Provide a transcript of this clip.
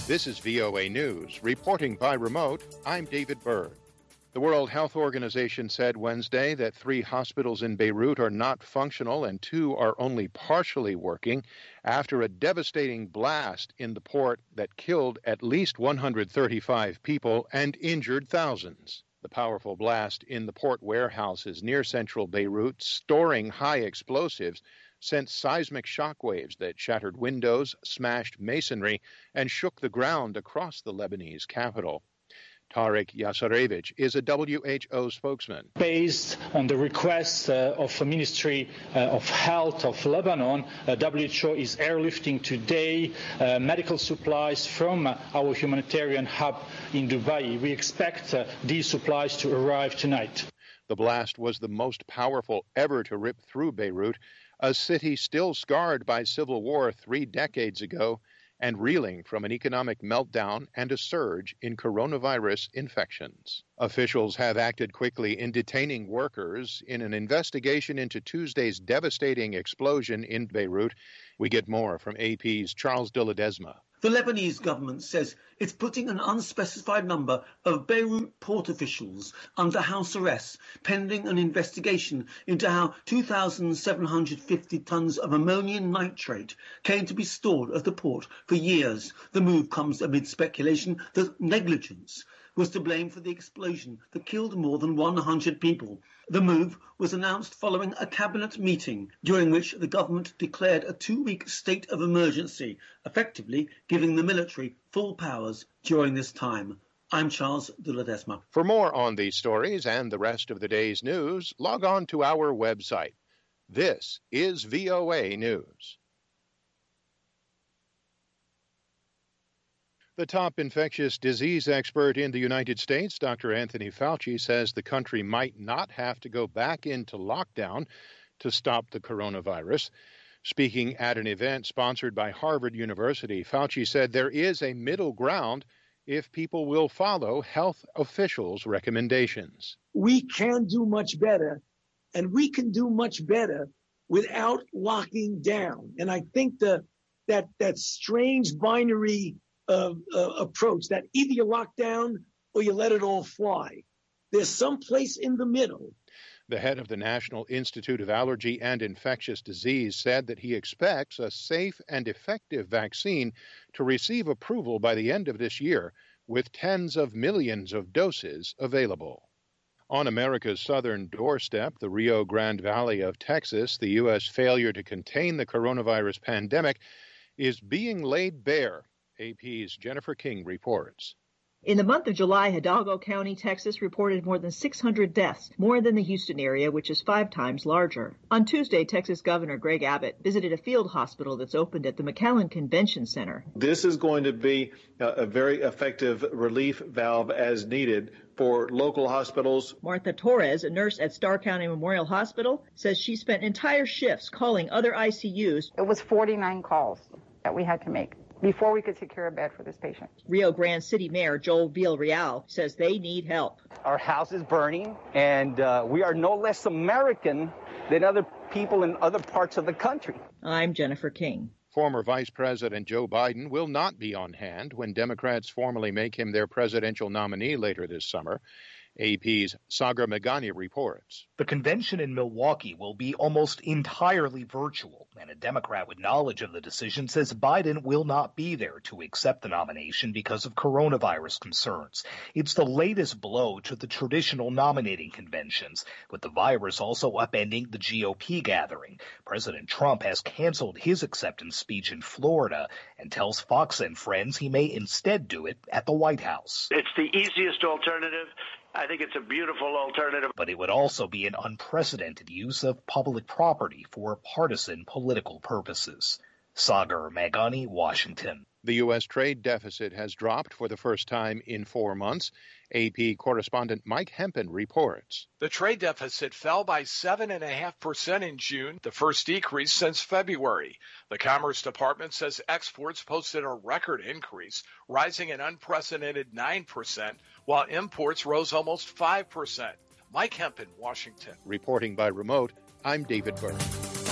This is VOA News. Reporting by remote, I'm David Berg. The World Health Organization said Wednesday that 3 hospitals in Beirut are not functional and 2 are only partially working after a devastating blast in the port that killed at least 135 people and injured thousands. The powerful blast in the port warehouses near central Beirut, storing high explosives, sent seismic shockwaves that shattered windows, smashed masonry, and shook the ground across the Lebanese capital. Tarek Yasarevich is a WHO spokesman. Based on the request of the Ministry of Health of Lebanon, WHO is airlifting today medical supplies from our humanitarian hub in Dubai. We expect these supplies to arrive tonight. The blast was the most powerful ever to rip through Beirut, a city still scarred by civil war 3 decades ago and reeling from an economic meltdown and a surge in coronavirus infections. Officials have acted quickly in detaining workers in an investigation into Tuesday's devastating explosion in Beirut. We get more from AP's Charles de Ledesma. The Lebanese government says it's putting an unspecified number of Beirut port officials under house arrest, pending an investigation into how 2,750 tons of ammonium nitrate came to be stored at the port for years. The move comes amid speculation that negligence was to blame for the explosion that killed more than 100 people. The move was announced following a cabinet meeting during which the government declared a 2-week state of emergency, effectively giving the military full powers during this time. I'm Charles de Ledesma. For more on these stories and the rest of the day's news, log on to our website. This is VOA News. The top infectious disease expert in the United States, Dr. Anthony Fauci, says the country might not have to go back into lockdown to stop the coronavirus. Speaking at an event sponsored by Harvard University, Fauci said there is a middle ground if people will follow health officials' recommendations. We can do much better, and we can do much better without locking down. And I think that strange binary approach that either you lock down or you let it all fly. There's some place in the middle. The head of the National Institute of Allergy and Infectious Disease said that he expects a safe and effective vaccine to receive approval by the end of this year, with tens of millions of doses available. On America's southern doorstep, the Rio Grande Valley of Texas, the U.S. failure to contain the coronavirus pandemic is being laid bare. AP's Jennifer King reports. In the month of July, Hidalgo County, Texas, reported more than 600 deaths, more than the Houston area, which is 5 times larger. On Tuesday, Texas Governor Greg Abbott visited a field hospital that's opened at the McAllen Convention Center. This is going to be a very effective relief valve as needed for local hospitals. Martha Torres, a nurse at Starr County Memorial Hospital, says she spent entire shifts calling other ICUs. It was 49 calls that we had to make before we could secure a bed for this patient. Rio Grande City Mayor Joel Villarreal says they need help. Our house is burning, and we are no less American than other people in other parts of the country. I'm Jennifer King. Former Vice President Joe Biden will not be on hand when Democrats formally make him their presidential nominee later this summer. AP's Sagar Meghani reports. The convention in Milwaukee will be almost entirely virtual, and a Democrat with knowledge of the decision says Biden will not be there to accept the nomination because of coronavirus concerns. It's the latest blow to the traditional nominating conventions, with the virus also upending the GOP gathering. President Trump has canceled his acceptance speech in Florida and tells Fox and Friends he may instead do it at the White House. It's the easiest alternative. I think it's a beautiful alternative. But it would also be an unprecedented use of public property for partisan political purposes. Sagar Meghani, Washington. The U.S. trade deficit has dropped for the first time in 4 months. AP correspondent Mike Hempen reports. The trade deficit fell by 7.5% in June, the first decrease since February. The Commerce Department says exports posted a record increase, rising an unprecedented 9%, while imports rose almost 5%. Mike Hempen, Washington. Reporting by remote, I'm David Byrne.